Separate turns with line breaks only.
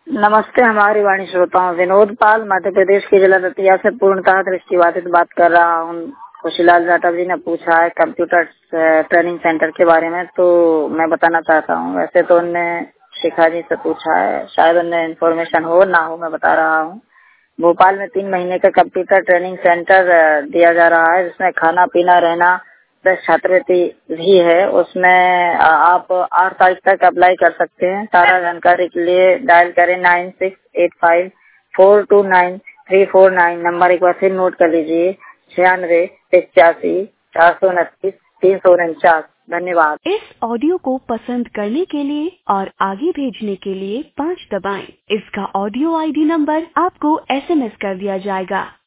नमस्ते हमारी वाणी श्रोताओं। विनोद पाल मध्य प्रदेश के जिला दतिया से पूर्णतः दृष्टिबाधित बात कर रहा हूँ। खुशीलाल जाटव जी ने पूछा है कंप्यूटर ट्रेनिंग सेंटर के बारे में, तो मैं बताना चाहता हूँ। वैसे तो उनने शिखा जी से पूछा है, शायद उन्हें इन्फॉर्मेशन हो ना हो, मैं बता रहा हूँ। भोपाल में 3 महीने का कंप्यूटर ट्रेनिंग सेंटर दिया जा रहा है, जिसमें खाना पीना रहना प्लस छात्रवृत्ति भी है। उसमें आप 8 तारीख तक अप्लाई कर सकते हैं। सारा जानकारी के लिए डायल करें 9685429349। नंबर एक बार फिर नोट कर लीजिए, 9685429349। धन्यवाद।
इस ऑडियो को पसंद करने के लिए और आगे भेजने के लिए 5 दबाएं। इसका ऑडियो ID नंबर आपको SMS कर दिया जाएगा।